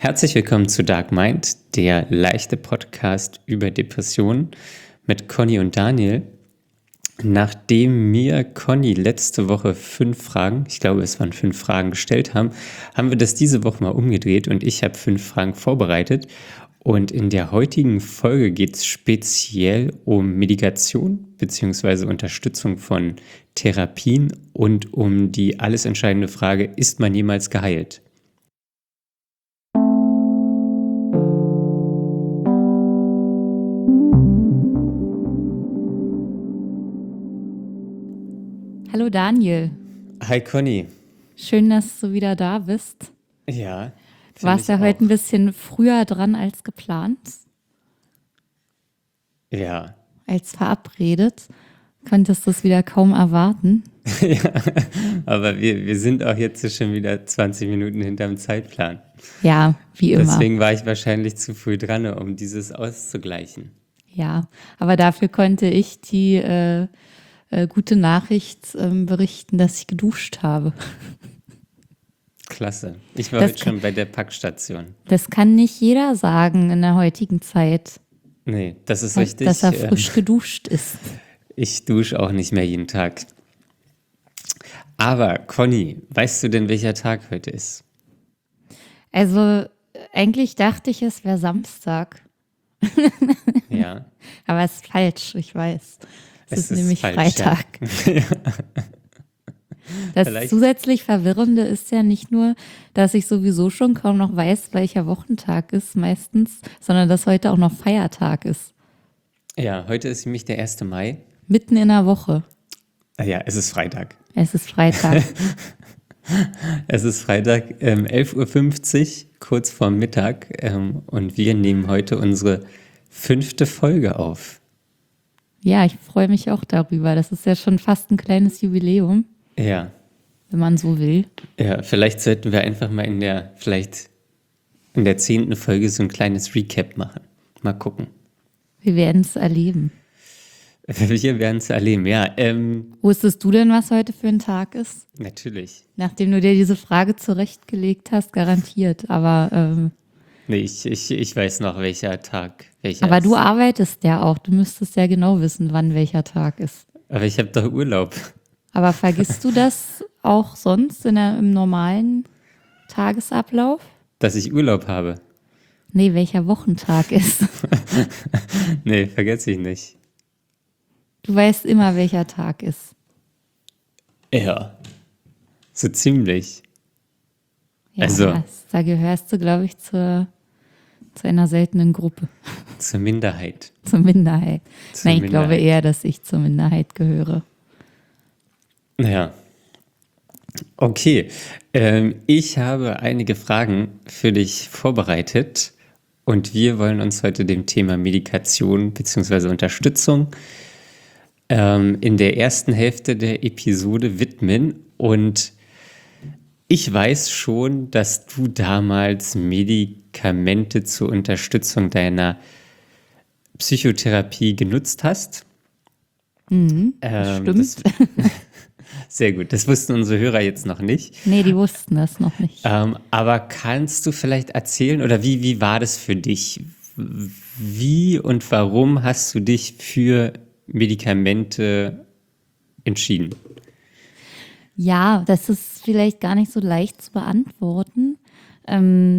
Herzlich willkommen zu Dark Mind, der leichte Podcast über Depressionen mit Conny und Daniel. Nachdem mir Conny letzte Woche 5 Fragen, ich glaube es waren 5 Fragen gestellt haben, haben wir das diese Woche mal umgedreht und ich habe 5 Fragen vorbereitet. Und in der heutigen Folge geht es speziell um Medikation bzw. Unterstützung von Therapien und um die alles entscheidende Frage, ist man jemals geheilt? Hallo Daniel, Hi Conny. schön, dass du wieder da bist. Ja, Du warst ja heute ein bisschen früher dran als geplant, Ja, als verabredet. Konntest du es wieder kaum erwarten. ja, aber wir sind auch jetzt schon wieder 20 Minuten hinterm Zeitplan. Ja, wie immer. Deswegen war ich wahrscheinlich zu früh dran, um dieses auszugleichen. Ja, aber dafür konnte ich die gute Nachricht berichten, dass ich geduscht habe. Klasse. Ich war Das heute schon bei der Packstation. Das kann nicht jeder sagen in der heutigen Zeit, Nee, das ist richtig. dass er frisch geduscht ist. Ich dusche auch nicht mehr jeden Tag. Aber Conny, weißt du denn, welcher Tag heute ist? Also eigentlich dachte ich, es wäre Samstag. Ja, Aber es ist falsch, ich weiß. Es ist nämlich falsch, ja. Freitag. Das Vielleicht- zusätzlich Verwirrende ist ja nicht nur, dass ich sowieso schon kaum noch weiß, welcher Wochentag ist meistens, sondern dass heute auch noch Feiertag ist. Ja, heute ist nämlich der 1. Mai. Mitten in der Woche. Ja, es ist Freitag. Es ist Freitag. Es ist Freitag, 11:50 Uhr, kurz vor Mittag. Und wir nehmen heute unsere 5. Folge auf. Ja, ich freue mich auch darüber. Das ist ja schon fast ein kleines Jubiläum, Ja, wenn man so will. ja, vielleicht sollten wir einfach mal in der 10. Folge so ein kleines Recap machen. Mal gucken. Wir werden es erleben. Wir werden es erleben, ja. Wusstest du denn, was heute für ein Tag ist? Natürlich. Nachdem du dir diese Frage zurechtgelegt hast, garantiert. Aber Nee, ich weiß noch, welcher Tag welcher Aber ist. du arbeitest ja auch. Du müsstest ja genau wissen, wann welcher Tag ist. Aber ich habe doch Urlaub. Aber vergisst du das auch sonst im normalen Tagesablauf? Dass ich Urlaub habe. Nee, welcher Wochentag ist. Nee, vergesse ich nicht. Du weißt immer, welcher Tag ist. Ja, so ziemlich. Ja, Also- da gehörst du, glaube ich, zu einer seltenen Gruppe. Zur Minderheit. Zur Minderheit. Zur Nein, ich glaube Minderheit. eher, dass ich zur Minderheit gehöre. Ja. Okay. Ich habe einige Fragen für dich vorbereitet und wir wollen uns heute dem Thema Medikation bzw. Unterstützung in der ersten Hälfte der Episode widmen. Und ich weiß schon, dass du damals Medikamente zur Unterstützung deiner Psychotherapie genutzt hast. Stimmt. Sehr gut, das wussten unsere Hörer jetzt noch nicht. Nee, die wussten das noch nicht. Aber kannst du vielleicht erzählen, oder wie war das für dich? Wie und warum hast du dich für Medikamente entschieden? Ja, das ist vielleicht gar nicht so leicht zu beantworten. Bei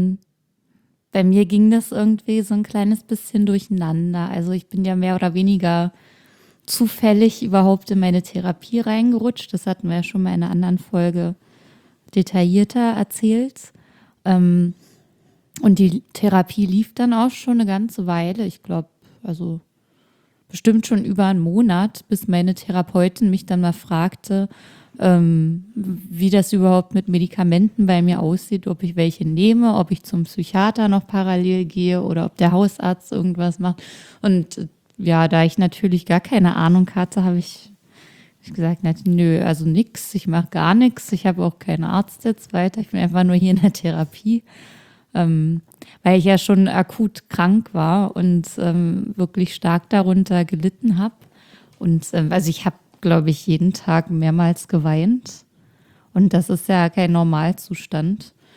mir ging das irgendwie so ein kleines bisschen durcheinander. Also ich bin ja mehr oder weniger zufällig überhaupt in meine Therapie reingerutscht. Das hatten wir ja schon mal in einer anderen Folge detaillierter erzählt. Und die Therapie lief dann auch schon eine ganze Weile. Ich glaube, also bestimmt schon über einen Monat, bis meine Therapeutin mich dann mal fragte, wie das überhaupt mit Medikamenten bei mir aussieht, ob ich welche nehme, ob ich zum Psychiater noch parallel gehe oder ob der Hausarzt irgendwas macht. Und ja, da ich natürlich gar keine Ahnung hatte, habe ich gesagt, nö, also nix, ich mache gar nichts, ich habe auch keinen Arzt jetzt weiter, ich bin einfach nur hier in der Therapie, weil ich ja schon akut krank war und wirklich stark darunter gelitten habe. Und also ich habe, glaube ich, jeden Tag mehrmals geweint und das ist ja kein Normalzustand.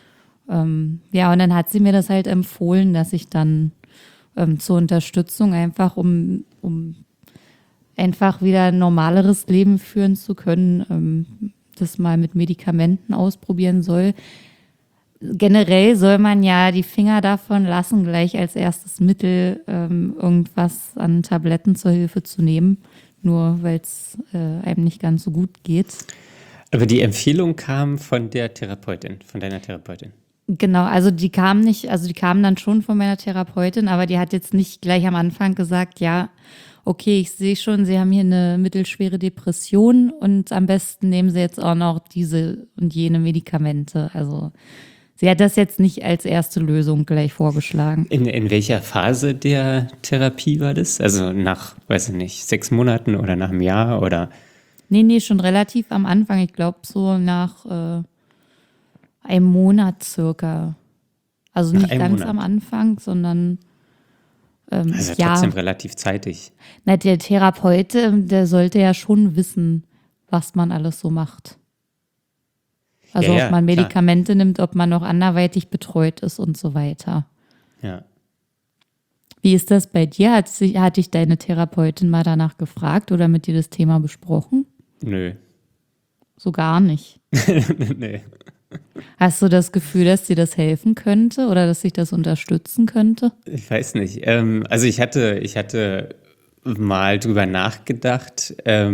Ja, und dann hat sie mir das halt empfohlen, dass ich dann zur Unterstützung einfach, um einfach wieder ein normaleres Leben führen zu können, das mal mit Medikamenten ausprobieren soll. Generell soll man ja die Finger davon lassen, gleich als erstes Mittel irgendwas an Tabletten zur Hilfe zu nehmen, nur weil es einem nicht ganz so gut geht. Aber die Empfehlung kam von der Therapeutin, von deiner Therapeutin. Genau, also die kamen nicht, also die kamen dann schon von meiner Therapeutin, aber die hat jetzt nicht gleich am Anfang gesagt, ja, okay, ich sehe schon, Sie haben hier eine mittelschwere Depression und am besten nehmen Sie jetzt auch noch diese und jene Medikamente. Also sie hat das jetzt nicht als erste Lösung gleich vorgeschlagen. In welcher Phase der Therapie war das? Also nach, weiß ich nicht, 6 Monaten oder nach einem Jahr oder? Nee, schon relativ am Anfang. Ich glaube so nach einem Monat circa. Also Nach nicht einem ganz Monat. am Anfang, sondern Also ja. trotzdem relativ zeitig. Na, der Therapeut, der sollte ja schon wissen, was man alles so macht. Also Ja, ob man klar. Medikamente nimmt, ob man noch anderweitig betreut ist und so weiter. Ja. Wie ist das bei dir? Hat dich deine Therapeutin mal danach gefragt oder mit dir das Thema besprochen? Nö. So gar nicht. Nee. Hast du das Gefühl, dass dir das helfen könnte oder dass sich das unterstützen könnte? Ich weiß nicht. Also ich hatte mal drüber nachgedacht,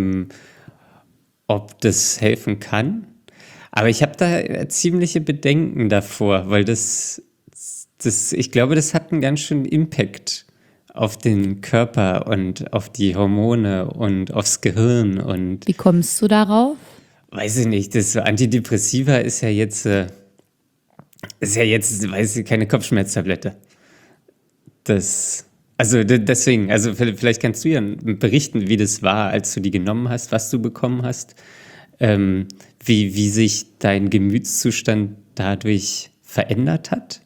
ob das helfen kann. Aber ich habe da ziemliche Bedenken davor, weil ich glaube, das hat einen ganz schönen Impact auf den Körper und auf die Hormone und aufs Gehirn und Wie kommst du darauf? weiß ich nicht, das so Antidepressiva ist ja jetzt, weiß ich, keine Kopfschmerztablette. Deswegen, also vielleicht kannst du ja berichten, wie das war, als du die genommen hast, was du bekommen hast, wie sich dein Gemütszustand dadurch verändert hat.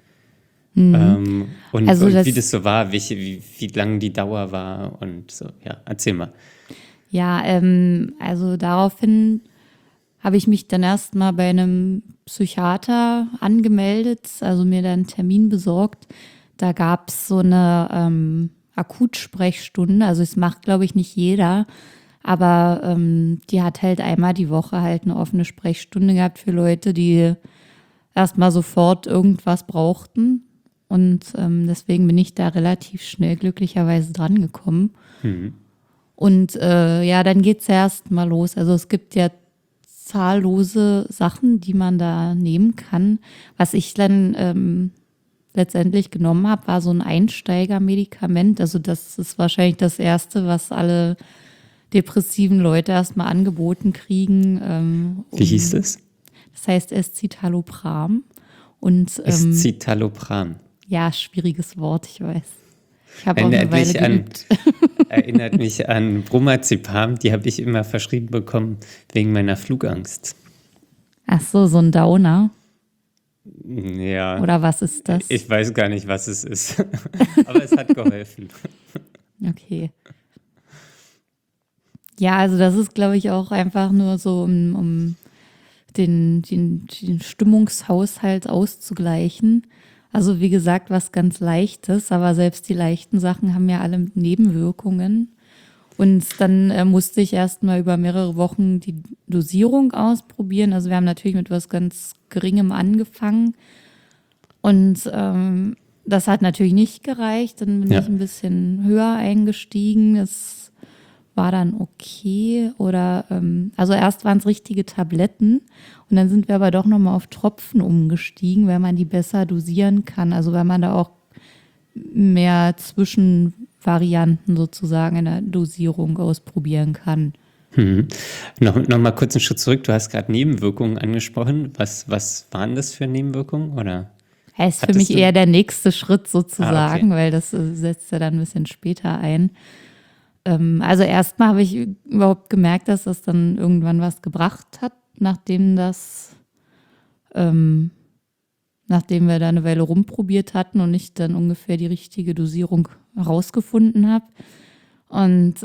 Und Also wie das so war, wie lang die Dauer war und so. Ja, erzähl mal. Ja, also daraufhin habe ich mich dann erstmal bei einem Psychiater angemeldet, also mir dann einen Termin besorgt. Da gab es so eine Akutsprechstunde, also es macht, glaube ich, nicht jeder, aber die hat halt einmal die Woche halt eine offene Sprechstunde gehabt für Leute, die erstmal sofort irgendwas brauchten. Und deswegen bin ich da relativ schnell glücklicherweise dran gekommen. Und ja, dann geht's ja erst mal los. Also es gibt ja zahllose Sachen, die man da nehmen kann. Was ich dann letztendlich genommen habe, war so ein Einsteigermedikament. Also das ist wahrscheinlich das Erste, was alle depressiven Leute erstmal angeboten kriegen. Wie hieß es? Das heißt Escitalopram. Und Escitalopram. ja, schwieriges Wort, ich weiß. Ich habe auch eine Weile geübt. Erinnert mich an Bromazepam, die habe ich immer verschrieben bekommen wegen meiner Flugangst. Ach so, so ein Downer. Ja. Oder was ist das? Ich weiß gar nicht, was es ist. Aber es hat geholfen. Okay. Ja, also das ist, glaube ich, auch einfach nur so, um den Stimmungshaushalt auszugleichen. Also wie gesagt, was ganz Leichtes, aber selbst die leichten Sachen haben ja alle Nebenwirkungen. Und dann musste ich erstmal über mehrere Wochen die Dosierung ausprobieren. Also wir haben natürlich mit was ganz Geringem angefangen. Und das hat natürlich nicht gereicht. Dann bin ich ein bisschen höher eingestiegen. Das war dann okay. Oder also erst waren es richtige Tabletten. Und dann sind wir aber doch nochmal auf Tropfen umgestiegen, weil man die besser dosieren kann. Also weil man da auch mehr Zwischenvarianten sozusagen in der Dosierung ausprobieren kann. Noch mal kurz einen Schritt zurück. Du hast gerade Nebenwirkungen angesprochen. Was waren das für Nebenwirkungen? Oder Das ist für mich eher der nächste Schritt sozusagen, okay. weil das setzt ja dann ein bisschen später ein. Also erstmal habe ich überhaupt gemerkt, dass das dann irgendwann was gebracht hat, nachdem wir da eine Weile rumprobiert hatten und ich dann ungefähr die richtige Dosierung herausgefunden habe. Und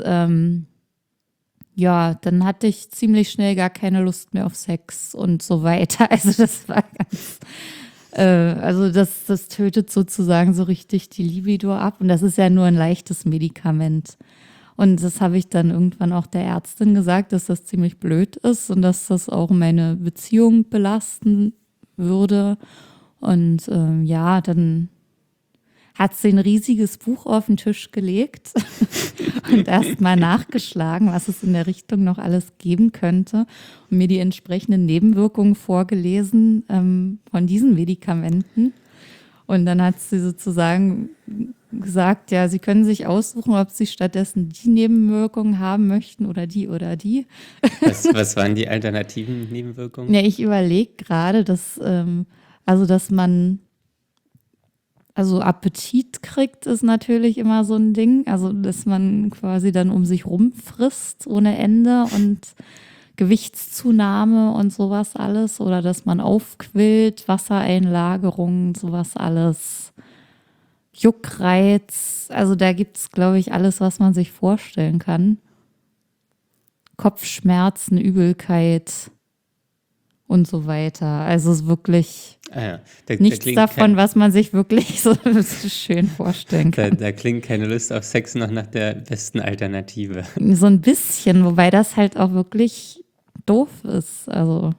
ja, dann hatte ich ziemlich schnell gar keine Lust mehr auf Sex und so weiter. Also das war Also das tötet sozusagen so richtig die Libido ab und das ist ja nur ein leichtes Medikament. Und das habe ich dann irgendwann auch der Ärztin gesagt, dass das ziemlich blöd ist und dass das auch meine Beziehung belasten würde. Und ja, dann hat sie ein riesiges Buch auf den Tisch gelegt und erst mal nachgeschlagen, was es in der Richtung noch alles geben könnte und mir die entsprechenden Nebenwirkungen vorgelesen von diesen Medikamenten. Und dann hat sie sozusagen gesagt, ja, sie können sich aussuchen, ob sie stattdessen die Nebenwirkungen haben möchten oder die oder die. Was waren die alternativen Nebenwirkungen? Ja, ich überlege gerade, dass man also Appetit kriegt, ist natürlich immer so ein Ding. Also, dass man quasi dann um sich rum frisst ohne Ende und Gewichtszunahme und sowas alles. Oder dass man aufquillt, Wassereinlagerung, sowas alles. Juckreiz. Also da gibt es, glaube ich, alles, was man sich vorstellen kann. Kopfschmerzen, Übelkeit und so weiter. Also es ist wirklich Ah ja, nichts davon, was man sich wirklich so schön vorstellen kann. Da klingt keine Lust auf Sex noch nach der besten Alternative. So ein bisschen, wobei das halt auch wirklich doof ist. Also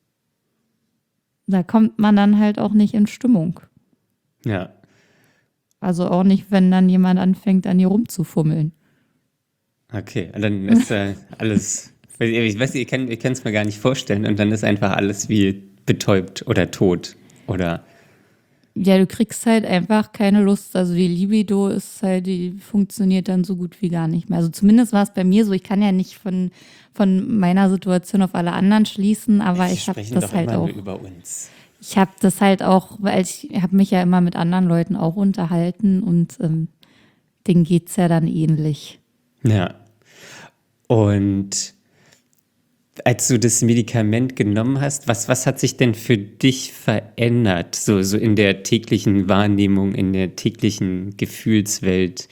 da kommt man dann halt auch nicht in Stimmung. Ja. Also auch nicht, wenn dann jemand anfängt, an ihr rumzufummeln. Okay, und dann ist alles, ich weiß, ich kann es mir gar nicht vorstellen und dann ist einfach alles wie betäubt oder tot oder, Ja, du kriegst halt einfach keine Lust. Also die Libido ist halt, die funktioniert dann so gut wie gar nicht mehr. Also zumindest war es bei mir so. Ich kann ja nicht von meiner Situation auf alle anderen schließen, aber wir ich habe sprechen das doch halt immer auch. nur über uns. Ich habe das halt auch, weil ich habe mich ja immer mit anderen Leuten auch unterhalten und denen geht's ja dann ähnlich. Ja, und als du das Medikament genommen hast, was hat sich denn für dich verändert, so in der täglichen Wahrnehmung, in der täglichen Gefühlswelt?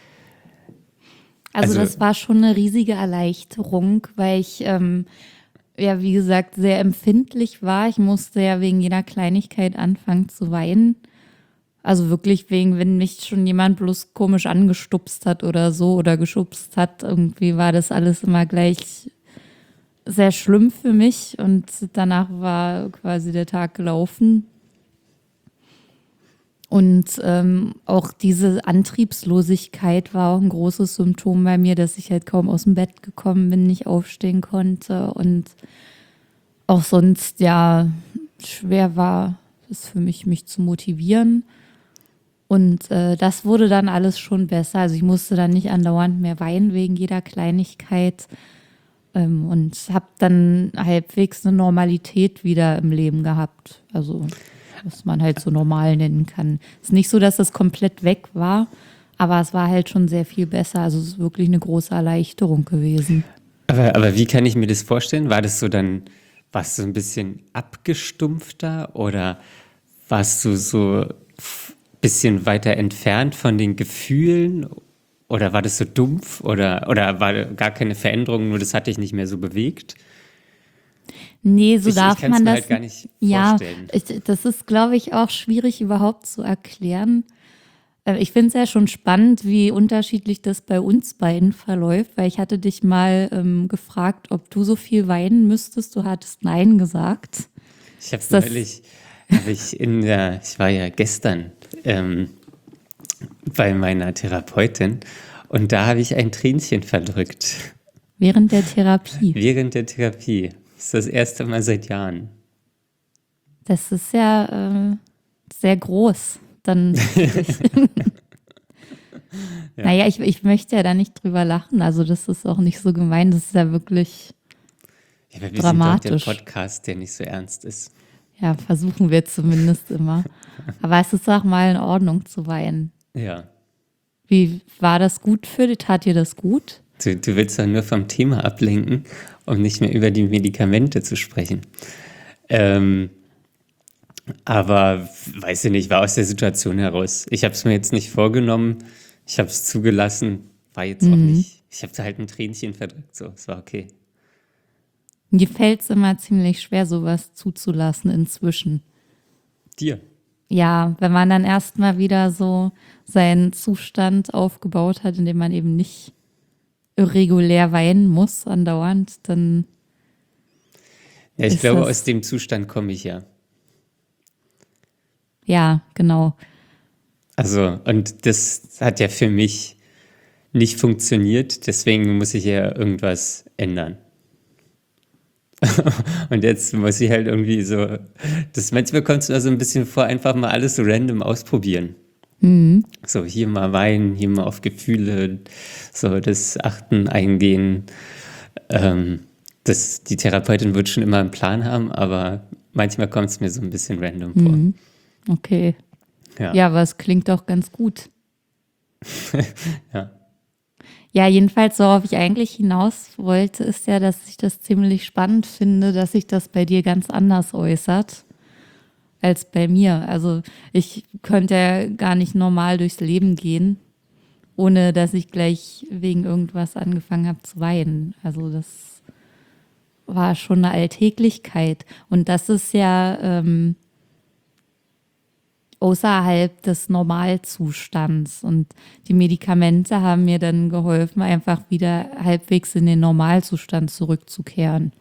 Also Also, das war schon eine riesige Erleichterung, weil ich ja, wie gesagt, sehr empfindlich war. Ich musste ja wegen jeder Kleinigkeit anfangen zu weinen. Also wirklich wegen, wenn mich schon jemand bloß komisch angestupst hat oder so oder geschubst hat, irgendwie war das alles immer gleich sehr schlimm für mich und danach war quasi der Tag gelaufen. Und auch diese Antriebslosigkeit war auch ein großes Symptom bei mir, dass ich halt kaum aus dem Bett gekommen bin, nicht aufstehen konnte und auch sonst ja schwer war es für mich zu motivieren. Und das wurde dann alles schon besser. Also ich musste dann nicht andauernd mehr weinen wegen jeder Kleinigkeit und habe dann halbwegs eine Normalität wieder im Leben gehabt. Also was man halt so normal nennen kann. Es ist nicht so, dass es komplett weg war, aber es war halt schon sehr viel besser. Also es ist wirklich eine große Erleichterung gewesen. aber wie kann ich mir das vorstellen? Warst du ein bisschen abgestumpfter oder warst du so ein bisschen weiter entfernt von den Gefühlen? Oder war das so dumpf? Oder war gar keine Veränderung, nur das hat dich nicht mehr so bewegt? Nee, so Ich darf kann es man mir das. halt gar nicht Ja, vorstellen. das ist, glaube ich, auch schwierig überhaupt zu erklären. Ich finde es ja schon spannend, wie unterschiedlich das bei uns beiden verläuft, weil ich hatte dich mal gefragt, ob du so viel weinen müsstest. Du hattest Nein gesagt. Ich habe Ist das, neulich, ich war ja gestern bei meiner Therapeutin und da habe ich ein Tränchen verdrückt während der Therapie? während der Therapie. Das ist das erste Mal seit Jahren. Das ist ja sehr groß. Dann Ja. naja, ich möchte ja da nicht drüber lachen. Also das ist auch nicht so gemein. Das ist ja wirklich Ja, aber wir sind doch der dramatisch. Podcast, der nicht so ernst ist. Ja, versuchen wir zumindest immer. Aber es ist auch mal in Ordnung zu weinen. Ja. Wie war das gut für dich? Tat dir das gut? Du willst doch nur vom Thema ablenken, um nicht mehr über die Medikamente zu sprechen. Ähm, aber weiß ich nicht, war aus der Situation heraus. Ich habe es mir jetzt nicht vorgenommen, ich habe es zugelassen, war jetzt auch nicht. Ich habe da halt ein Tränchen verdrückt, so, es war okay. Mir fällt es immer ziemlich schwer, sowas zuzulassen inzwischen. dir. Ja, wenn man dann erstmal wieder so seinen Zustand aufgebaut hat, in dem man eben nicht irregulär weinen muss andauernd, dann Ja, ich ist glaube, das, aus dem Zustand komme ich ja. ja, genau. Also, und das hat ja für mich nicht funktioniert, deswegen muss ich ja irgendwas ändern. Und jetzt muss ich halt irgendwie so, das manchmal kommt es mir so ein bisschen vor, einfach mal alles so random ausprobieren. So hier mal weinen, hier mal auf Gefühle, so das Achten eingehen. Die Therapeutin wird schon immer einen Plan haben, aber manchmal kommt es mir so ein bisschen random vor. Okay. Ja, Ja, aber es klingt doch ganz gut. ja. Ja, jedenfalls, worauf ich eigentlich hinaus wollte, ist ja, dass ich das ziemlich spannend finde, dass sich das bei dir ganz anders äußert als bei mir. Also ich könnte ja gar nicht normal durchs Leben gehen, ohne dass ich gleich wegen irgendwas angefangen habe zu weinen. Also das war schon eine Alltäglichkeit. Und das ist ja außerhalb des Normalzustands. Und die Medikamente haben mir dann geholfen, einfach wieder halbwegs in den Normalzustand zurückzukehren.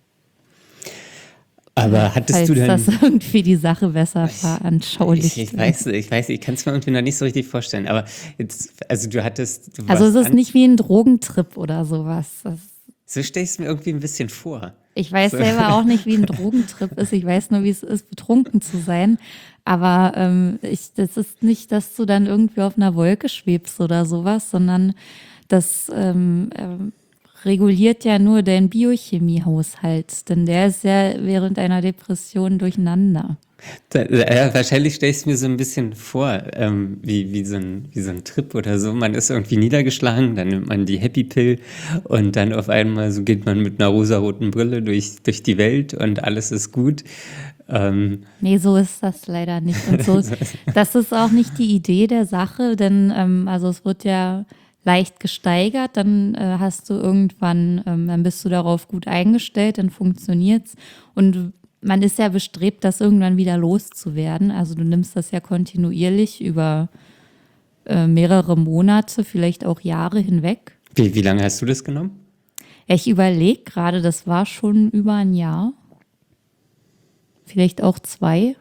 Aber hattest du Falls das denn, irgendwie die Sache besser veranschaulicht. ich weiß, ich kann es mir irgendwie noch nicht so richtig vorstellen, aber jetzt, also du Also es warst ist nicht wie ein Drogentrip oder sowas. so stelle ich es mir irgendwie ein bisschen vor. Ich weiß So. selber auch nicht, wie ein Drogentrip ist. Ich weiß nur, wie es ist, betrunken zu sein. Aber das ist nicht, dass du dann irgendwie auf einer Wolke schwebst oder sowas, sondern das reguliert ja nur deinen Biochemiehaushalt. Denn der ist ja während einer Depression durcheinander. Wahrscheinlich stelle ich es mir so ein bisschen vor, wie so ein Trip oder so. Man ist irgendwie niedergeschlagen, dann nimmt man die Happy Pill und dann auf einmal so geht man mit einer rosaroten Brille durch die Welt und alles ist gut. Nee, so ist das leider nicht. Und so, das ist auch nicht die Idee der Sache, denn also es wird ja leicht gesteigert, dann hast du irgendwann, dann bist du darauf gut eingestellt, dann funktioniert's. Und man ist ja bestrebt, das irgendwann wieder loszuwerden. Also du nimmst das ja kontinuierlich über mehrere Monate, vielleicht auch Jahre hinweg. Wie lange hast du das genommen? Ich überlege gerade, das war schon über ein Jahr. Vielleicht auch 2.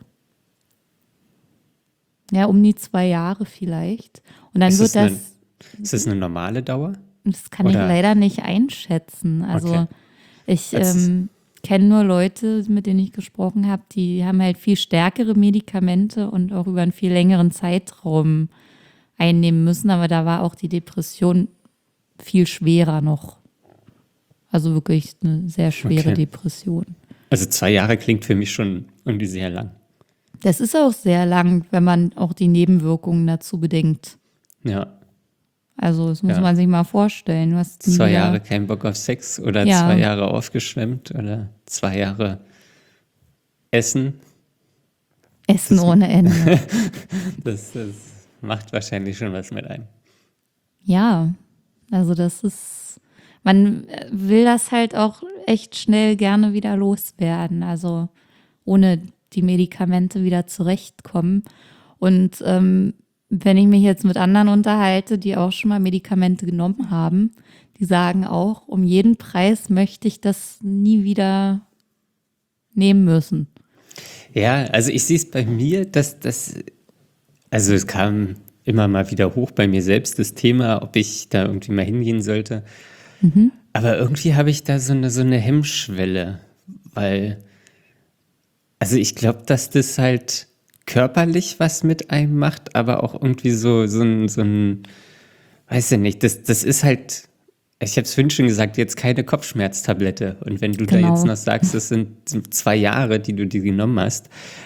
Ja, um die 2 Jahre vielleicht. Und dann Ist wird das das, ist das eine normale Dauer? das kann ich Oder? leider nicht einschätzen. Also Okay. ich Als, kenne nur Leute, mit denen ich gesprochen habe, die haben halt viel stärkere Medikamente und auch über einen viel längeren Zeitraum einnehmen müssen. Aber da war auch die Depression viel schwerer noch. Also wirklich eine sehr schwere okay. Depression. Also 2 Jahre klingt für mich schon irgendwie sehr lang. Das ist auch sehr lang, wenn man auch die Nebenwirkungen dazu bedenkt. Ja. Also das muss Ja. man sich mal vorstellen. Du hast nie 2 wieder Jahre kein Bock auf Sex oder Ja. 2 Jahre aufgeschwemmt oder 2 Jahre Essen. Essen ohne Ende. Das macht wahrscheinlich schon was mit einem. Ja, also das ist, man will das halt auch echt schnell gerne wieder loswerden. Also ohne die Medikamente wieder zurechtkommen. Und wenn ich mich jetzt mit anderen unterhalte, die auch schon mal Medikamente genommen haben, die sagen auch, um jeden Preis möchte ich das nie wieder nehmen müssen. Ja, also ich sehe es bei mir, also es kam immer mal wieder hoch bei mir selbst das Thema, ob ich da irgendwie mal hingehen sollte. Aber irgendwie habe ich da so eine Hemmschwelle, weil, also ich glaube, dass das halt körperlich was mit einem macht, aber auch irgendwie so ein, weiß ich nicht, das ist halt, ich habe es vorhin schon gesagt, jetzt keine Kopfschmerztablette. Und wenn du da Genau. jetzt noch sagst, das sind 2 Jahre, die du dir genommen hast,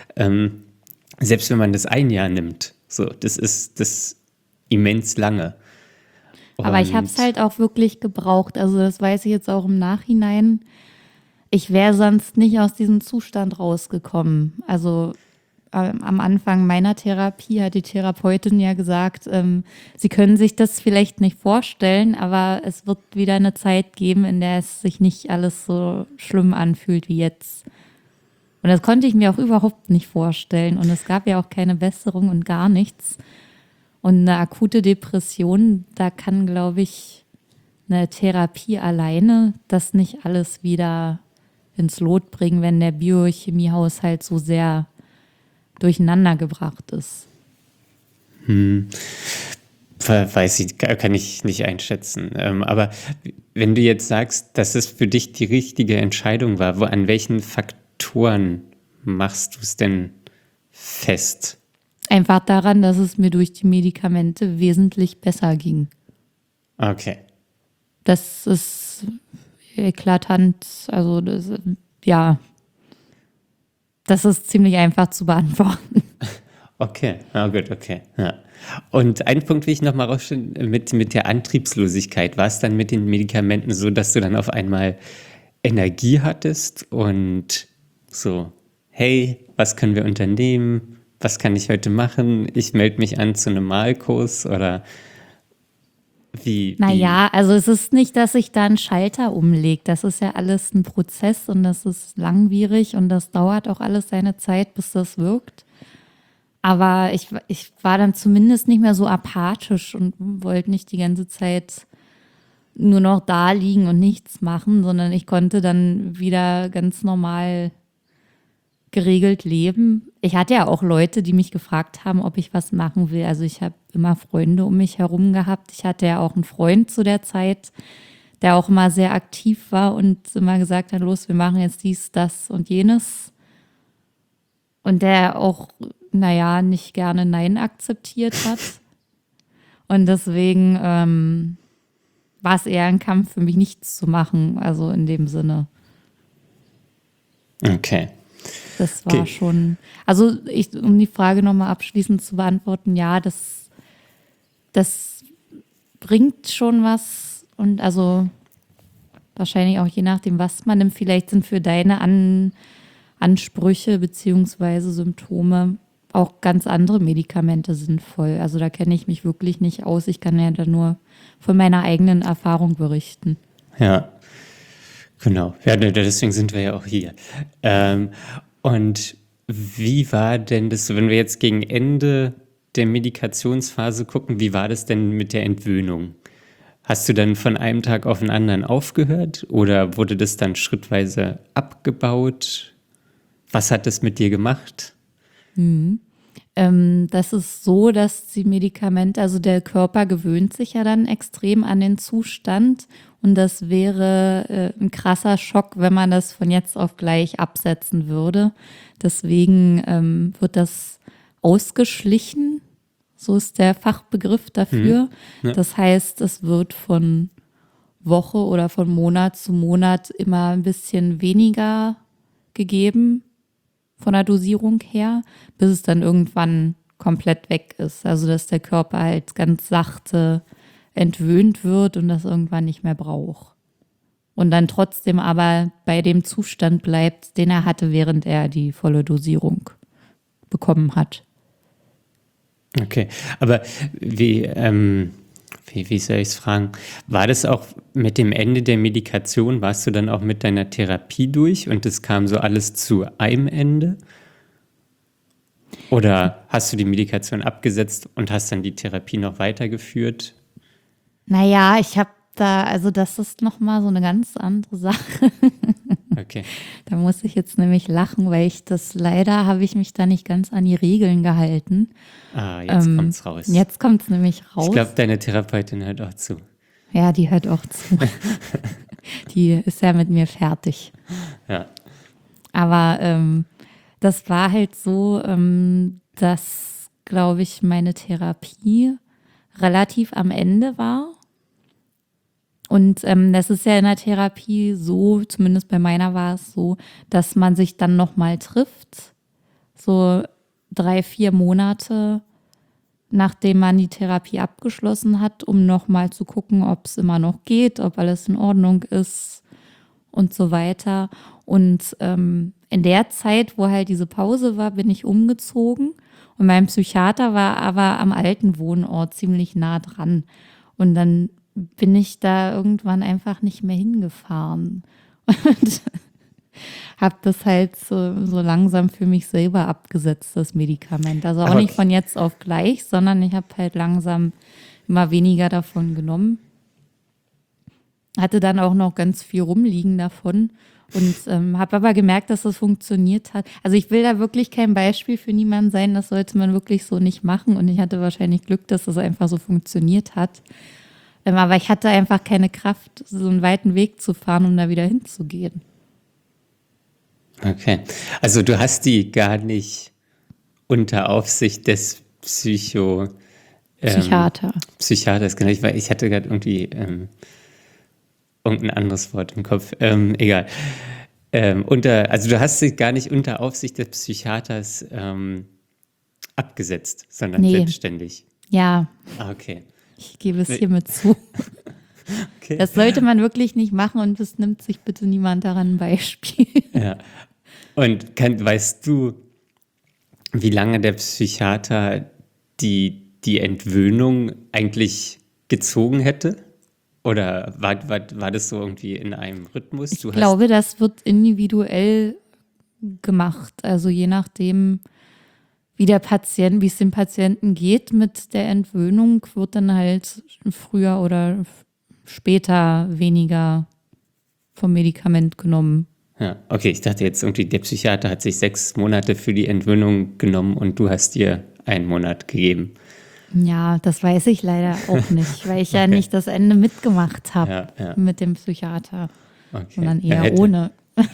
selbst wenn man das ein Jahr nimmt, so, das ist immens lange. Aber ich habe es Und halt auch wirklich gebraucht. Also das weiß ich jetzt auch im Nachhinein. Ich wäre sonst nicht aus diesem Zustand rausgekommen. Also am Anfang meiner Therapie hat die Therapeutin ja gesagt, sie können sich das vielleicht nicht vorstellen, aber es wird wieder eine Zeit geben, in der es sich nicht alles so schlimm anfühlt wie jetzt. Und das konnte ich mir auch überhaupt nicht vorstellen. Und es gab ja auch keine Besserung und gar nichts. Und eine akute Depression, da kann, glaube ich, eine Therapie alleine das nicht alles wieder ins Lot bringen, wenn der Biochemiehaushalt so sehr durcheinander gebracht ist. Weiß ich, kann ich nicht einschätzen. Aber wenn du jetzt sagst, dass es für dich die richtige Entscheidung war, an welchen Faktoren machst du es denn fest? Einfach daran, dass es mir durch die Medikamente wesentlich besser ging. Okay. Das ist eklatant, also ja, das ist ziemlich einfach zu beantworten. Okay, gut, okay. Ja. Und einen Punkt will ich noch mal rausstellen, mit der Antriebslosigkeit. War es dann mit den Medikamenten so, dass du dann auf einmal Energie hattest und so, hey, was können wir unternehmen? Was kann ich heute machen? Ich melde mich an zu einem Malkurs oder wie? Naja, also es ist nicht, dass sich da ein Schalter umlegt. Das ist ja alles ein Prozess und das ist langwierig und das dauert auch alles seine Zeit, bis das wirkt. Aber ich war dann zumindest nicht mehr so apathisch und wollte nicht die ganze Zeit nur noch da liegen und nichts machen, sondern ich konnte dann wieder ganz normal geregelt leben. Ich hatte ja auch Leute, die mich gefragt haben, ob ich was machen will. Also ich habe immer Freunde um mich herum gehabt. Ich hatte ja auch einen Freund zu der Zeit, der auch immer sehr aktiv war und immer gesagt hat, los, wir machen jetzt dies, das und jenes. Und der auch, naja, nicht gerne Nein akzeptiert hat. Und deswegen war es eher ein Kampf für mich, nichts zu machen, also in dem Sinne. Okay. Das war schon, also um die Frage nochmal abschließend zu beantworten, ja, das bringt schon was und also wahrscheinlich auch je nachdem, was man nimmt, vielleicht sind für deine Ansprüche beziehungsweise Symptome auch ganz andere Medikamente sinnvoll. Also da kenne ich mich wirklich nicht aus. Ich kann ja da nur von meiner eigenen Erfahrung berichten. Ja, genau. Ja, deswegen sind wir ja auch hier. Und wie war denn das, wenn wir jetzt gegen Ende der Medikationsphase gucken, wie war das denn mit der Entwöhnung? Hast du dann von einem Tag auf den anderen aufgehört oder wurde das dann schrittweise abgebaut? Was hat das mit dir gemacht? Das ist so, dass die Medikamente, also der Körper gewöhnt sich ja dann extrem an den Zustand und das wäre ein krasser Schock, wenn man das von jetzt auf gleich absetzen würde. Deswegen wird das ausgeschlichen, so ist der Fachbegriff dafür. Ja. Das heißt, es wird von Woche oder von Monat zu Monat immer ein bisschen weniger gegeben von der Dosierung her, bis es dann irgendwann komplett weg ist. Also dass der Körper halt ganz sachte entwöhnt wird und das irgendwann nicht mehr braucht. Und dann trotzdem aber bei dem Zustand bleibt, den er hatte, während er die volle Dosierung bekommen hat. Okay, aber wie soll ich es fragen? War das auch mit dem Ende der Medikation, warst du dann auch mit deiner Therapie durch und es kam so alles zu einem Ende? Oder hast du die Medikation abgesetzt und hast dann die Therapie noch weitergeführt? Naja, ich habe da, also das ist nochmal so eine ganz andere Sache. Okay. Da muss ich jetzt nämlich lachen, weil leider habe ich mich da nicht ganz an die Regeln gehalten. Jetzt kommt's raus. Jetzt kommt es nämlich raus. Ich glaube, deine Therapeutin hört auch zu. Ja, die hört auch zu. Die ist ja mit mir fertig. Ja. Aber das war halt so, dass, glaube ich, meine Therapie relativ am Ende war. Und das ist ja in der Therapie so, zumindest bei meiner war es so, dass man sich dann nochmal trifft, so 3-4 Monate, nachdem man die Therapie abgeschlossen hat, um nochmal zu gucken, ob es immer noch geht, ob alles in Ordnung ist und so weiter. Und in der Zeit, wo halt diese Pause war, bin ich umgezogen und mein Psychiater war aber am alten Wohnort ziemlich nah dran. Und dann bin ich da irgendwann einfach nicht mehr hingefahren. Und habe das halt so langsam für mich selber abgesetzt, das Medikament. Also auch Aber nicht von jetzt auf gleich, sondern ich habe halt langsam immer weniger davon genommen. Hatte dann auch noch ganz viel rumliegen davon und habe aber gemerkt, dass das funktioniert hat. Also ich will da wirklich kein Beispiel für niemanden sein, das sollte man wirklich so nicht machen und ich hatte wahrscheinlich Glück, dass das einfach so funktioniert hat. Aber ich hatte einfach keine Kraft, so einen weiten Weg zu fahren, um da wieder hinzugehen. okay. Also du hast die gar nicht unter Aufsicht des Psychiater. Psychiaters, genau, weil ich hatte gerade irgendwie irgendein anderes Wort im Kopf. Egal. Also du hast sie gar nicht unter Aufsicht des Psychiaters abgesetzt, sondern Nee, selbstständig. ja, Ah, okay. ich gebe es hiermit zu. Okay. Das sollte man wirklich nicht machen und es nimmt sich bitte niemand daran ein Beispiel. Ja. Und weißt du, wie lange der Psychiater die Entwöhnung eigentlich gezogen hätte? Oder war das so irgendwie in einem Rhythmus? Ich glaube, das wird individuell gemacht. Also je nachdem, wie es dem Patienten geht mit der Entwöhnung, wird dann halt früher oder später weniger vom Medikament genommen. Ja, okay, ich dachte jetzt irgendwie, der Psychiater hat sich 6 Monate für die Entwöhnung genommen und du hast dir 1 Monat gegeben. Ja, das weiß ich leider auch nicht, weil ich ja Okay. nicht das Ende mitgemacht habe Ja. mit dem Psychiater, Okay. sondern Ja, eher ohne.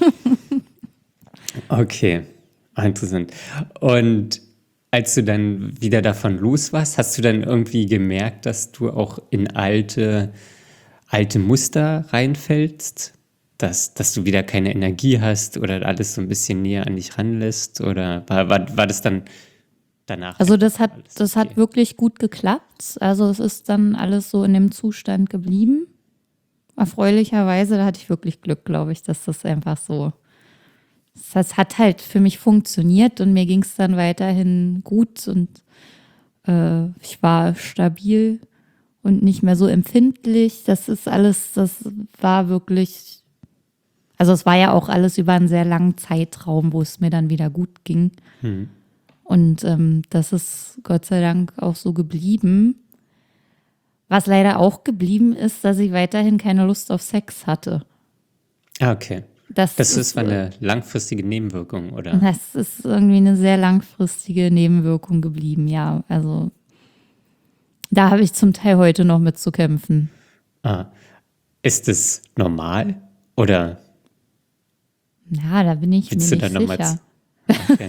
Okay, interessant. Und als du dann wieder davon los warst, hast du dann irgendwie gemerkt, dass du auch in alte Muster reinfällst? Dass du wieder keine Energie hast oder alles so ein bisschen näher an dich ranlässt? Oder war das dann danach? Also einfach alles das hat okay? wirklich gut geklappt. Also es ist dann alles so in dem Zustand geblieben. Erfreulicherweise, da hatte ich wirklich Glück, glaube ich, dass das einfach so, das hat halt für mich funktioniert und mir ging es dann weiterhin gut und ich war stabil und nicht mehr so empfindlich. Das ist alles, das war wirklich, also es war ja auch alles über einen sehr langen Zeitraum, wo es mir dann wieder gut ging. Und das ist Gott sei Dank auch so geblieben. Was leider auch geblieben ist, dass ich weiterhin keine Lust auf Sex hatte. Ah, okay. Das Das war eine langfristige Nebenwirkung, oder? Das ist irgendwie eine sehr langfristige Nebenwirkung geblieben, ja. Also da habe ich zum Teil heute noch mit zu kämpfen. Ist es normal? Oder Ja, da bin ich mir willst du nicht dann nochmal? sicher. Okay.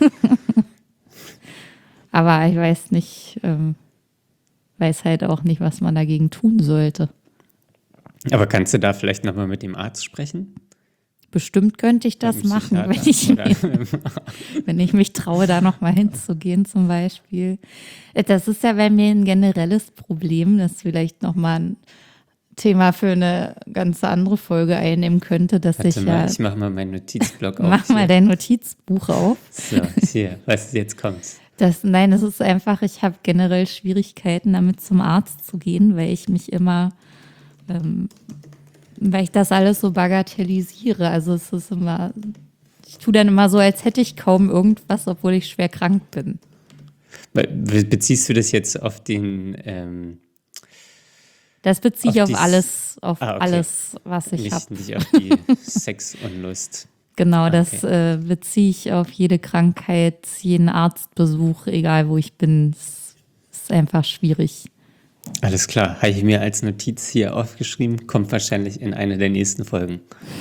Aber ich weiß nicht, weiß halt auch nicht, was man dagegen tun sollte. Aber kannst du da vielleicht nochmal mit dem Arzt sprechen? Bestimmt könnte ich Mit das dem machen, Psychiater? wenn ich mich traue, da nochmal hinzugehen zum Beispiel. Das ist ja bei mir ein generelles Problem, das vielleicht nochmal ein Thema für eine ganz andere Folge einnehmen könnte, dass Warte ich mal, ja, ich mache mal meinen Notizblock auf. mach mal hier. dein Notizbuch auf. So, hier, was jetzt kommt. Nein, es ist einfach, ich habe generell Schwierigkeiten, damit zum Arzt zu gehen, weil ich mich immer, weil ich das alles so bagatellisiere. Also es ist immer, ich tue dann immer so, als hätte ich kaum irgendwas, obwohl ich schwer krank bin. Beziehst du das jetzt auf den, Das beziehe ich Auf auf die alles, okay. alles, was ich habe. nicht auf die Sexunlust? Genau, das Okay. beziehe ich auf jede Krankheit, jeden Arztbesuch, egal wo ich bin. Es ist einfach schwierig. Alles klar, habe ich mir als Notiz hier aufgeschrieben, kommt wahrscheinlich in eine der nächsten Folgen.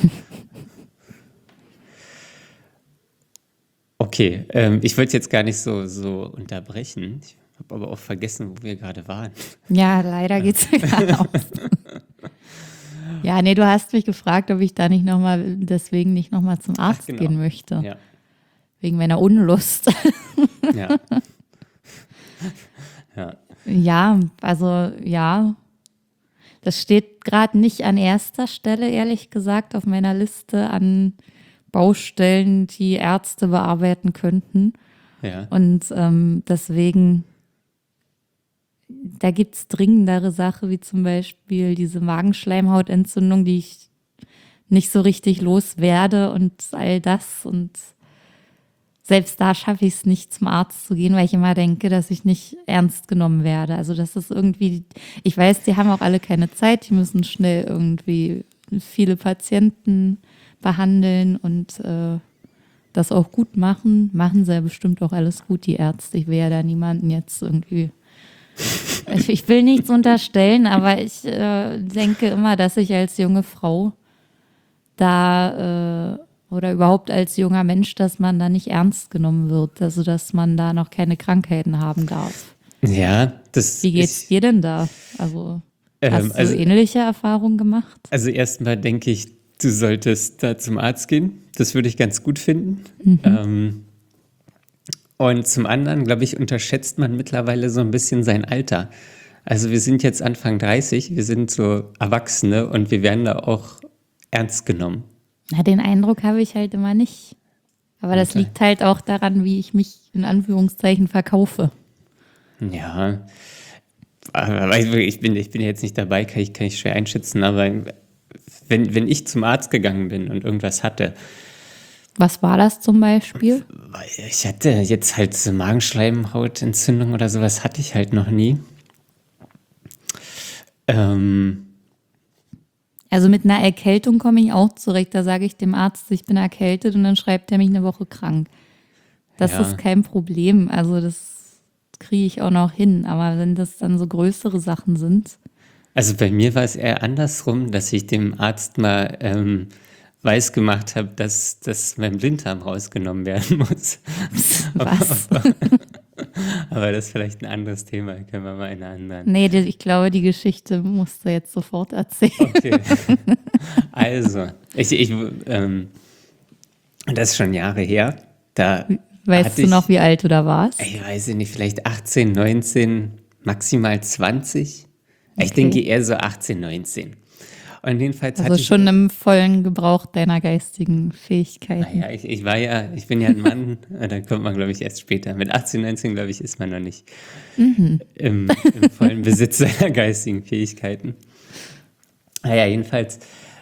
Okay, ich wollte jetzt gar nicht so unterbrechen. Ich habe aber auch vergessen, wo wir gerade waren. Ja, leider geht's ja gerade aus. Ja, nee, du hast mich gefragt, ob ich da deswegen nicht nochmal zum Arzt genau. gehen möchte. Ja, Wegen meiner Unlust. ja. Ja. Ja, also ja. Das steht gerade nicht an erster Stelle, ehrlich gesagt, auf meiner Liste an Baustellen, die Ärzte bearbeiten könnten. Ja. Und deswegen, da gibt es dringendere Sachen, wie zum Beispiel diese Magenschleimhautentzündung, die ich nicht so richtig loswerde und all das. Und selbst da schaffe ich es nicht, zum Arzt zu gehen, weil ich immer denke, dass ich nicht ernst genommen werde. Also das ist irgendwie, ich weiß, die haben auch alle keine Zeit, die müssen schnell irgendwie viele Patienten behandeln und das auch gut machen. Machen sie ja bestimmt auch alles gut, die Ärzte. Ich will ja da niemanden jetzt irgendwie, ich will nichts unterstellen, aber ich denke immer, dass ich als junge Frau da oder überhaupt als junger Mensch, dass man da nicht ernst genommen wird, also dass man da noch keine Krankheiten haben darf. Ja, das Wie geht's dir denn da? Also hast du ähnliche Erfahrungen gemacht? Also erstmal denke ich, du solltest da zum Arzt gehen. Das würde ich ganz gut finden. Und zum anderen, glaube ich, unterschätzt man mittlerweile so ein bisschen sein Alter. Also wir sind jetzt Anfang 30, wir sind so Erwachsene und wir werden da auch ernst genommen. Na, den Eindruck habe ich halt immer nicht. Aber das liegt halt auch daran, wie ich mich in Anführungszeichen verkaufe. Ja, aber ich bin jetzt nicht dabei, kann ich schwer einschätzen, aber wenn ich zum Arzt gegangen bin und irgendwas hatte, Was war das zum Beispiel? ich hatte jetzt halt so Magenschleimhautentzündung oder sowas hatte ich halt noch nie. Also mit einer Erkältung komme ich auch zurecht. Da sage ich dem Arzt, ich bin erkältet und dann schreibt er mich eine Woche krank. Das Ja. ist kein Problem. Also das kriege ich auch noch hin. Aber wenn das dann so größere Sachen sind, Also bei mir war es eher andersrum, dass ich dem Arzt mal weiß gemacht habe, dass mein Blinddarm rausgenommen werden muss. was? Aber das ist vielleicht ein anderes Thema, können wir mal in einer anderen. Nee, ich glaube, die Geschichte musst du jetzt sofort erzählen. Okay. Also, das ist schon Jahre her. Da Weißt hatte du noch, wie alt du da warst? ich weiß nicht, vielleicht 18, 19, maximal 20. Ich Okay. denke eher so 18, 19. Und jedenfalls Also hatte ich schon im vollen Gebrauch deiner geistigen Fähigkeiten. Ja, ich bin ja ein Mann, da kommt man, glaube ich, erst später. Mit 18, 19, glaube ich, ist man noch nicht im vollen Besitz seiner geistigen Fähigkeiten. Naja, jedenfalls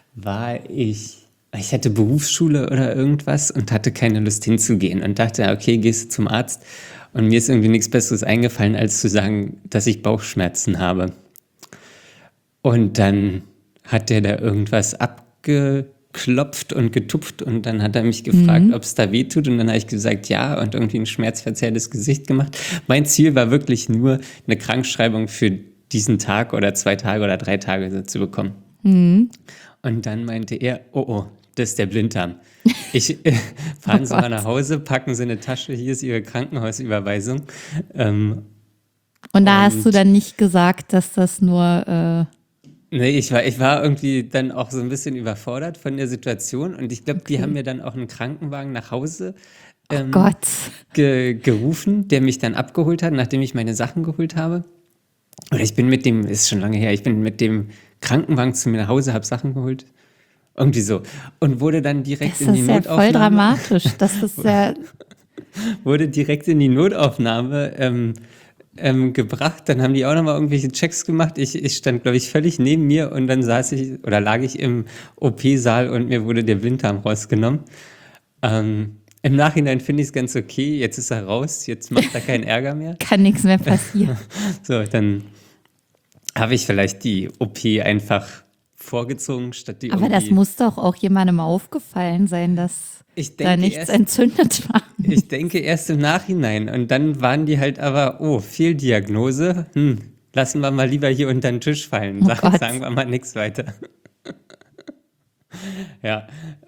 ich hatte Berufsschule oder irgendwas und hatte keine Lust hinzugehen und dachte, okay, gehst du zum Arzt. Und mir ist irgendwie nichts Besseres eingefallen, als zu sagen, dass ich Bauchschmerzen habe. Und dann hat der da irgendwas abgeklopft und getupft und dann hat er mich gefragt, ob es da weh tut und dann habe ich gesagt, ja und irgendwie ein schmerzverzerrtes Gesicht gemacht. Mein Ziel war wirklich nur, eine Krankschreibung für diesen Tag oder 2 Tage oder 3 Tage so zu bekommen. Und dann meinte er, oh, das ist der Blinddarm. Fahren Sie mal nach Hause, packen Sie eine Tasche, hier ist Ihre Krankenhausüberweisung. Und da hast du dann nicht gesagt, dass das nur Nee, ich war irgendwie dann auch so ein bisschen überfordert von der Situation und ich glaube, die haben mir dann auch einen Krankenwagen nach Hause Gott. gerufen, der mich dann abgeholt hat, nachdem ich meine Sachen geholt habe. Oder ich bin mit dem, ist schon lange her, ich bin mit dem Krankenwagen zu mir nach Hause, habe Sachen geholt. Irgendwie so. Und wurde dann direkt Das in die ist ja voll Notaufnahme. dramatisch. Das ist ja, Wurde direkt in die Notaufnahme gebracht. Dann haben die auch nochmal irgendwelche Checks gemacht. Ich stand, glaube ich, völlig neben mir und dann lag ich im OP-Saal und mir wurde der Blinddarm rausgenommen. Im Nachhinein finde ich es ganz okay. Jetzt ist er raus, jetzt macht er keinen Ärger mehr. kann nichts mehr passieren. So, dann habe ich vielleicht die OP einfach vorgezogen, statt die Aber OP. das muss doch auch jemandem aufgefallen sein, dass Ich da denke nichts erst- entzündet war. Ich denke erst im Nachhinein. Und dann waren die halt aber, Fehldiagnose. Lassen wir mal lieber hier unter den Tisch fallen. Oh Gott. Sagen wir mal nichts weiter. Ja.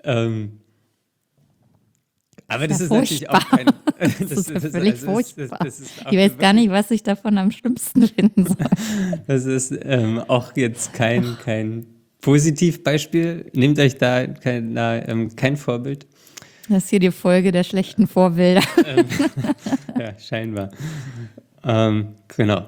Aber das Ja, ist natürlich auch kein. Das ist ja völlig furchtbar. Das ist auch Ich weiß gar nicht, was ich davon am schlimmsten finden soll. Das ist auch jetzt kein Positivbeispiel. Nehmt euch da kein Vorbild. Das ist hier die Folge der schlechten Vorbilder. Ja, scheinbar. Genau.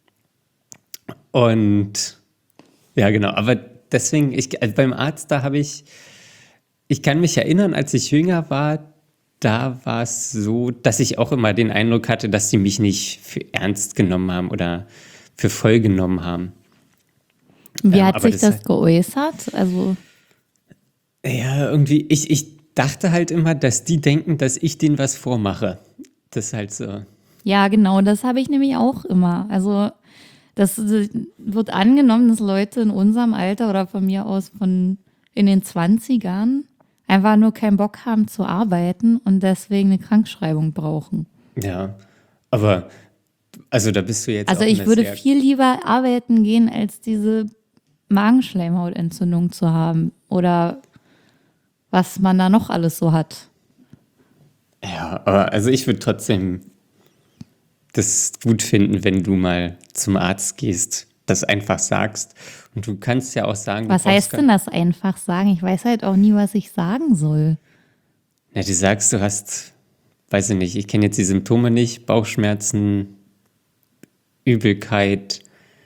Und ja, genau. Aber deswegen, also beim Arzt, ich kann mich erinnern, als ich jünger war, da war es so, dass ich auch immer den Eindruck hatte, dass sie mich nicht für ernst genommen haben oder für voll genommen haben. Wie hat aber sich das geäußert? Also Ja, irgendwie, ich dachte halt immer, dass die denken, dass ich denen was vormache. Das ist halt so. Ja, genau, das habe ich nämlich auch immer. Also das wird angenommen, dass Leute in unserem Alter oder von mir aus von in den Zwanzigern einfach nur keinen Bock haben zu arbeiten und deswegen eine Krankschreibung brauchen. Ja, aber also da bist du jetzt Also auch ich immer würde sehr. viel lieber arbeiten gehen, als diese Magenschleimhautentzündung zu haben oder was man da noch alles so hat. Ja, aber also ich würde trotzdem das gut finden, wenn du mal zum Arzt gehst, das einfach sagst. Und du kannst ja auch sagen, du Was brauchst heißt gar. denn das einfach sagen? Ich weiß halt auch nie, was ich sagen soll. Na, du sagst, du hast, weiß ich nicht, ich kenne jetzt die Symptome nicht, Bauchschmerzen, Übelkeit,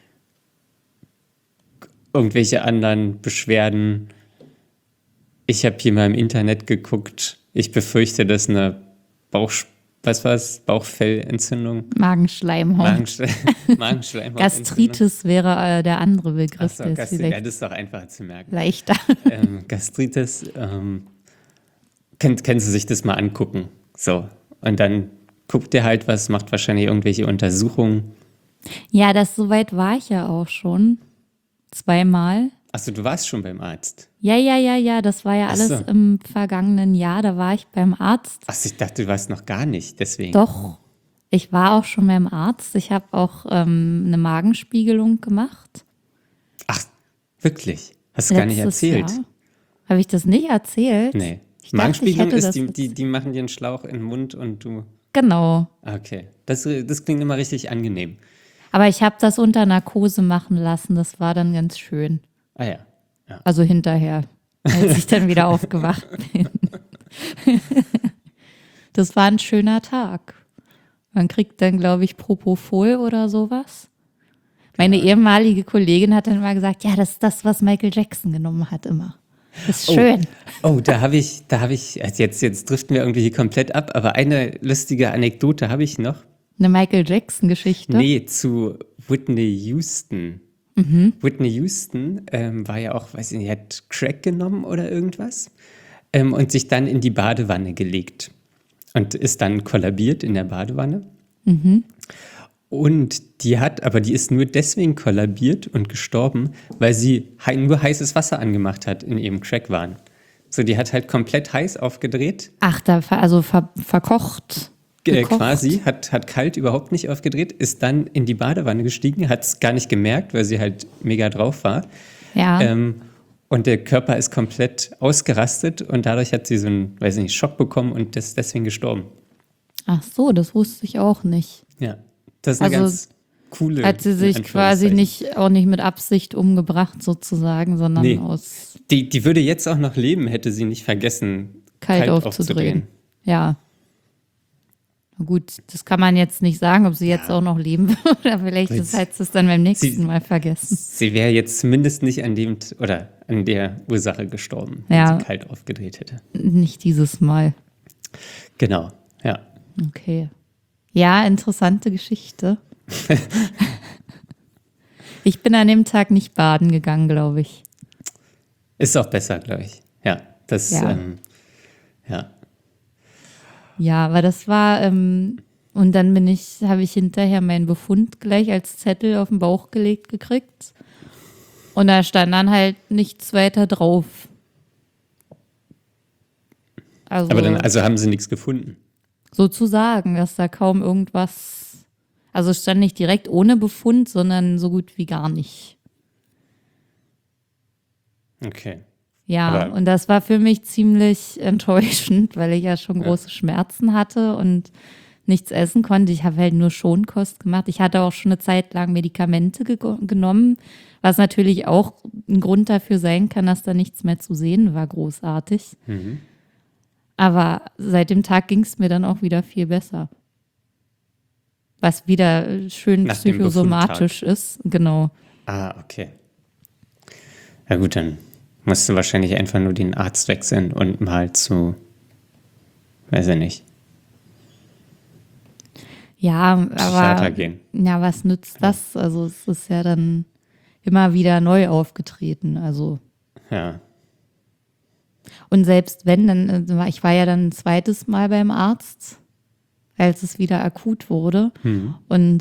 irgendwelche anderen Beschwerden. Ich habe hier mal im Internet geguckt. Ich befürchte, dass eine Bauch, was war's? Bauchfellentzündung, Magenschleimhaut. Magenschle Magenschleimhautentzündung. Gastritis wäre der andere Begriff, Achso, der ist Gastritis, ja, vielleicht das ist doch einfacher zu merken. leichter. Gastritis, kannst du sich das mal angucken. So. Und dann guckt ihr halt was, macht wahrscheinlich irgendwelche Untersuchungen. Ja, das soweit war ich ja auch schon. Zweimal. Achso, du warst schon beim Arzt. Ja, das war ja Ach alles so. im vergangenen Jahr. Da war ich beim Arzt. Achso, ich dachte, du warst noch gar nicht, deswegen. Doch, ich war auch schon beim Arzt. Ich habe auch eine Magenspiegelung gemacht. Ach, wirklich? Hast du gar nicht Letztes erzählt? Jahr. Habe ich das nicht erzählt? Nee. Ich dachte, ich Magenspiegelung hätte ist, das die machen dir einen Schlauch in den Mund und du. Genau. Okay. Das klingt immer richtig angenehm. Aber ich habe das unter Narkose machen lassen. Das war dann ganz schön. Ah ja. Ja. Also hinterher, als ich dann wieder aufgewacht bin. Das war ein schöner Tag. Man kriegt dann, glaube ich, Propofol oder sowas. Meine ehemalige Kollegin hat dann mal gesagt, ja, das ist das, was Michael Jackson genommen hat immer. Das ist schön. Oh, da habe ich, also jetzt driften wir irgendwie hier komplett ab, aber eine lustige Anekdote habe ich noch. Eine Michael Jackson-Geschichte. Nee, zu Whitney Houston. Whitney Houston war ja auch, weiß ich nicht, hat Crack genommen oder irgendwas und sich dann in die Badewanne gelegt und ist dann kollabiert in der Badewanne. Und die ist nur deswegen kollabiert und gestorben, weil sie nur heißes Wasser angemacht hat in ihrem Crack-Wahn. So, die hat halt komplett heiß aufgedreht. Ach, verkocht. Gekocht. Quasi, hat kalt überhaupt nicht aufgedreht, ist dann in die Badewanne gestiegen, hat es gar nicht gemerkt, weil sie halt mega drauf war. Ja. Und der Körper ist komplett ausgerastet und dadurch hat sie so einen, weiß nicht, Schock bekommen und ist deswegen gestorben. Ach so, das wusste ich auch nicht. Ja, das ist eine Also ganz coole. Hat sie sich in quasi Anführungszeichen. auch nicht mit Absicht umgebracht sozusagen, sondern Nee. aus Die würde jetzt auch noch leben, hätte sie nicht vergessen, kalt aufzudrehen. Ja. Na gut, das kann man jetzt nicht sagen, ob sie jetzt auch noch leben wird oder vielleicht hat sie es dann beim nächsten Mal vergessen. Sie wäre jetzt zumindest nicht an der Ursache gestorben, wenn Ja. sie kalt aufgedreht hätte. Nicht dieses Mal. Genau, ja. Okay. Ja, interessante Geschichte. Ich bin an dem Tag nicht baden gegangen, glaube ich. Ist auch besser, glaube ich. Ja, das, Ja. ja. Ja, aber das war, und dann habe ich hinterher meinen Befund gleich als Zettel auf den Bauch gelegt gekriegt. Und da stand dann halt nichts weiter drauf. Aber dann, also haben sie nichts gefunden. sozusagen, dass da kaum irgendwas, also es stand nicht direkt ohne Befund, sondern so gut wie gar nicht. Okay. Ja, Aber- und das war für mich ziemlich enttäuschend, weil ich ja schon große Schmerzen hatte und nichts essen konnte. Ich habe halt nur Schonkost gemacht. Ich hatte auch schon eine Zeit lang Medikamente genommen, was natürlich auch ein Grund dafür sein kann, dass da nichts mehr zu sehen war, großartig. Aber seit dem Tag ging es mir dann auch wieder viel besser. Was wieder schön Nach dem psychosomatisch ist, genau. Ah, okay. Ja gut, dann musst du wahrscheinlich einfach nur den Arzt wechseln und mal zu, weiß ich nicht, Ja, Psychiater aber gehen. ja, was nützt das? Also es ist ja dann immer wieder neu aufgetreten. Also Ja. Und selbst wenn, dann, ich war ja dann ein zweites Mal beim Arzt, als es wieder akut wurde. Und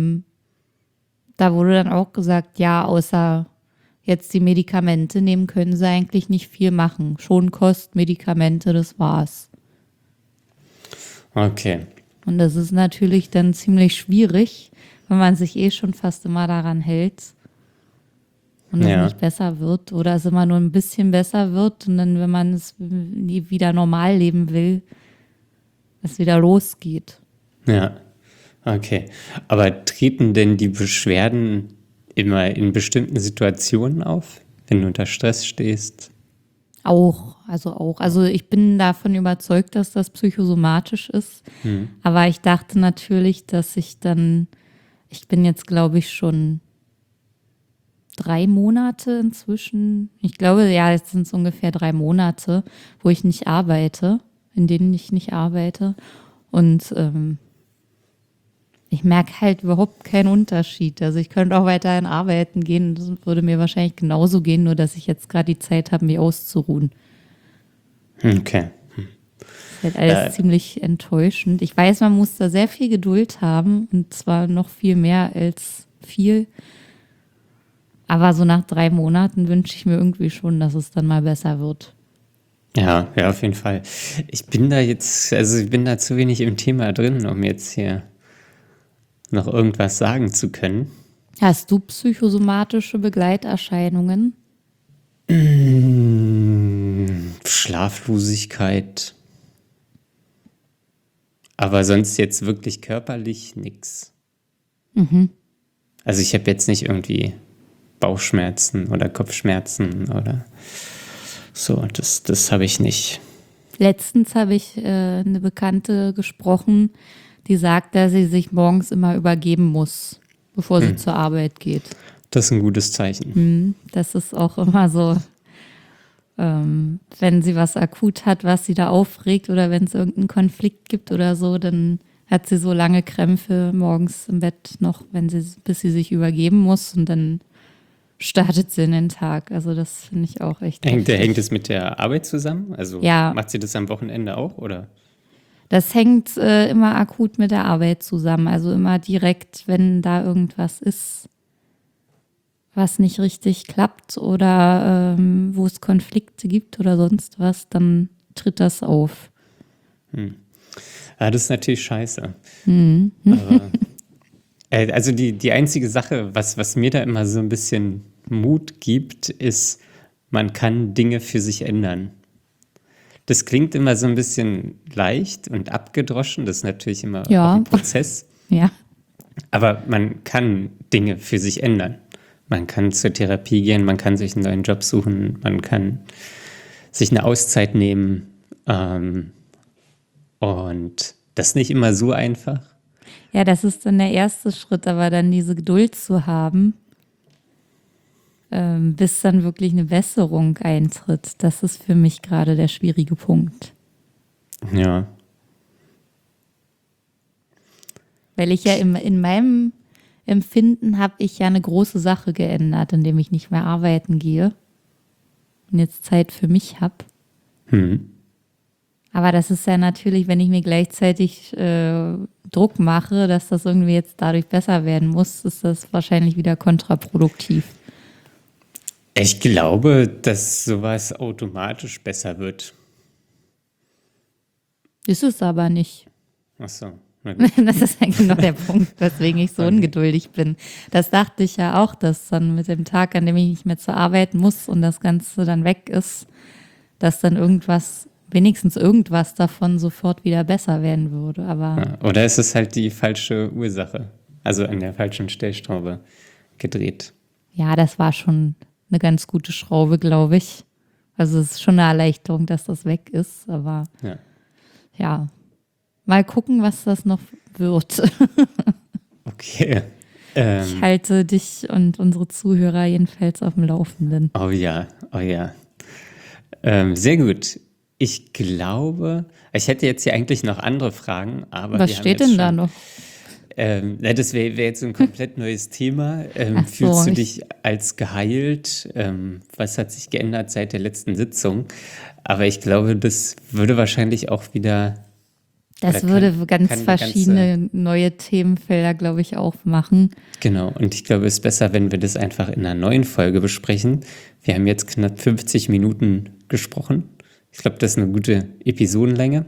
da wurde dann auch gesagt, ja, außer jetzt die Medikamente nehmen, können sie eigentlich nicht viel machen. Schonkost, Medikamente, das war's. Okay. Und das ist natürlich dann ziemlich schwierig, wenn man sich schon fast immer daran hält und es nicht besser wird oder es immer nur ein bisschen besser wird und dann, wenn man es nie wieder normal leben will, es wieder losgeht. Ja, okay. Aber treten denn die Beschwerden immer in bestimmten Situationen auf, wenn du unter Stress stehst? Auch. Also ich bin davon überzeugt, dass das psychosomatisch ist. Aber ich dachte natürlich, dass ich bin jetzt, glaube ich, schon 3 Monate inzwischen. Ich glaube, ja, jetzt sind es ungefähr 3 Monate, wo ich nicht arbeite, in denen ich nicht arbeite. Und ich merke halt überhaupt keinen Unterschied. Also ich könnte auch weiterhin arbeiten gehen. Das würde mir wahrscheinlich genauso gehen, nur dass ich jetzt gerade die Zeit habe, mich auszuruhen. Okay. Das ist halt alles ziemlich enttäuschend. Ich weiß, man muss da sehr viel Geduld haben und zwar noch viel mehr als viel. Aber so nach 3 Monaten wünsche ich mir irgendwie schon, dass es dann mal besser wird. Ja, auf jeden Fall. Ich bin da zu wenig im Thema drin, um jetzt hier noch irgendwas sagen zu können. Hast du psychosomatische Begleiterscheinungen? Schlaflosigkeit. Aber sonst jetzt wirklich körperlich nix. Also ich habe jetzt nicht irgendwie Bauchschmerzen oder Kopfschmerzen oder so. Das habe ich nicht. Letztens habe ich eine Bekannte gesprochen, die sagt, dass sie sich morgens immer übergeben muss, bevor sie zur Arbeit geht. Das ist ein gutes Zeichen. Das ist auch immer so, wenn sie was akut hat, was sie da aufregt oder wenn es irgendeinen Konflikt gibt oder so, dann hat sie so lange Krämpfe morgens im Bett noch, bis sie sich übergeben muss und dann startet sie in den Tag. Also das finde ich auch echt heftig. Hängt es mit der Arbeit zusammen? Also Ja. Macht sie das am Wochenende auch, oder? Das hängt immer akut mit der Arbeit zusammen. Also immer direkt, wenn da irgendwas ist, was nicht richtig klappt oder wo es Konflikte gibt oder sonst was, dann tritt das auf. Ja, das ist natürlich scheiße. Aber, also die einzige Sache, was mir da immer so ein bisschen Mut gibt, ist, man kann Dinge für sich ändern. Das klingt immer so ein bisschen leicht und abgedroschen, das ist natürlich immer auch ein Prozess. Ja. Aber man kann Dinge für sich ändern. Man kann zur Therapie gehen, man kann sich einen neuen Job suchen, man kann sich eine Auszeit nehmen. Und das ist nicht immer so einfach. Ja, das ist dann der erste Schritt, aber dann diese Geduld zu haben, bis dann wirklich eine Besserung eintritt, das ist für mich gerade der schwierige Punkt. Ja. Weil ich ja in meinem Empfinden habe ich ja eine große Sache geändert, indem ich nicht mehr arbeiten gehe und jetzt Zeit für mich habe. Aber das ist ja natürlich, wenn ich mir gleichzeitig Druck mache, dass das irgendwie jetzt dadurch besser werden muss, ist das wahrscheinlich wieder kontraproduktiv. Ich glaube, dass sowas automatisch besser wird. Ist es aber nicht. Ach so. Na gut. Das ist eigentlich noch der Punkt, weswegen ich so ungeduldig bin. Das dachte ich ja auch, dass dann mit dem Tag, an dem ich nicht mehr zur Arbeit muss und das Ganze dann weg ist, dass dann wenigstens irgendwas davon sofort wieder besser werden würde. Aber Ja, oder ist es halt die falsche Ursache? Also an der falschen Stellschraube gedreht. ja, das war schon eine ganz gute Schraube, glaube ich. Also es ist schon eine Erleichterung, dass das weg ist. Aber ja, mal gucken, was das noch wird. Okay. Ich halte dich und unsere Zuhörer jedenfalls auf dem Laufenden. Oh ja. Sehr gut. Ich glaube, ich hätte jetzt hier eigentlich noch andere Fragen, aber Was wir haben steht jetzt denn da schon, noch? Das wäre jetzt so ein komplett neues Thema. Ach so, Fühlst du dich als geheilt? Was hat sich geändert seit der letzten Sitzung? Aber ich glaube, das würde wahrscheinlich auch wieder, das oder würde kann ganz die ganze, verschiedene neue Themenfelder, glaube ich, aufmachen. genau. Und ich glaube, es ist besser, wenn wir das einfach in einer neuen Folge besprechen. Wir haben jetzt knapp 50 Minuten gesprochen. Ich glaube, das ist eine gute Episodenlänge.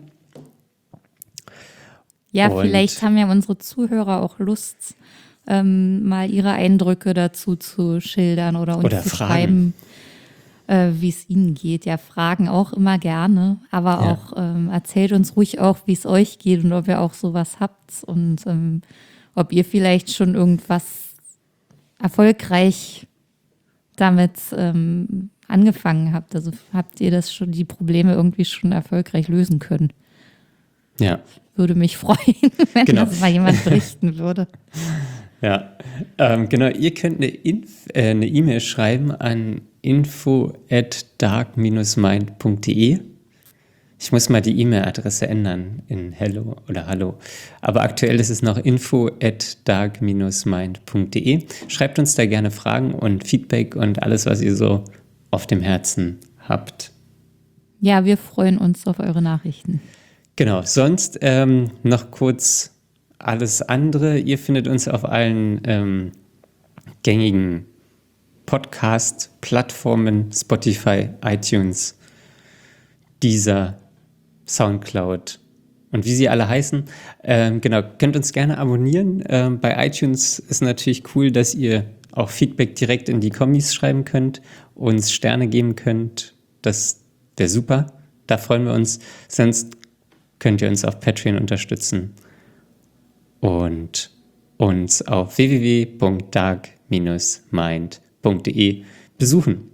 Ja, Und vielleicht haben ja unsere Zuhörer auch Lust, mal ihre Eindrücke dazu zu schildern oder uns oder zu Fragen. schreiben, wie es ihnen geht. Ja, Fragen auch immer gerne, aber Ja, auch erzählt uns ruhig auch, wie es euch geht und ob ihr auch sowas habt und ob ihr vielleicht schon irgendwas erfolgreich damit angefangen habt. Also habt ihr das schon, die Probleme irgendwie schon erfolgreich lösen können? ja, Würde mich freuen, wenn genau. das mal jemand berichten würde. Ja, genau. Ihr könnt eine E-Mail schreiben an info@dark-mind.de. Ich muss mal die E-Mail-Adresse ändern in Hello oder Hallo. Aber aktuell ist es noch info@dark-mind.de. Schreibt uns da gerne Fragen und Feedback und alles, was ihr so auf dem Herzen habt. Ja, wir freuen uns auf eure Nachrichten. Genau, sonst noch kurz alles andere. Ihr findet uns auf allen gängigen Podcast-Plattformen, Spotify, iTunes, Deezer, Soundcloud und wie sie alle heißen. Genau, könnt uns gerne abonnieren. Bei iTunes ist natürlich cool, dass ihr auch Feedback direkt in die Kommis schreiben könnt, uns Sterne geben könnt. Das wäre super. Da freuen wir uns. Sonst könnt ihr uns auf Patreon unterstützen und uns auf www.dark-mind.de besuchen.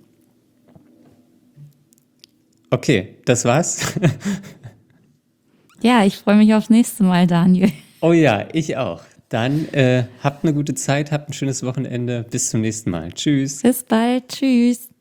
Okay, das war's. Ja, ich freue mich aufs nächste Mal, Daniel. Oh ja, ich auch. Dann habt eine gute Zeit, habt ein schönes Wochenende. Bis zum nächsten Mal. Tschüss. Bis bald. Tschüss.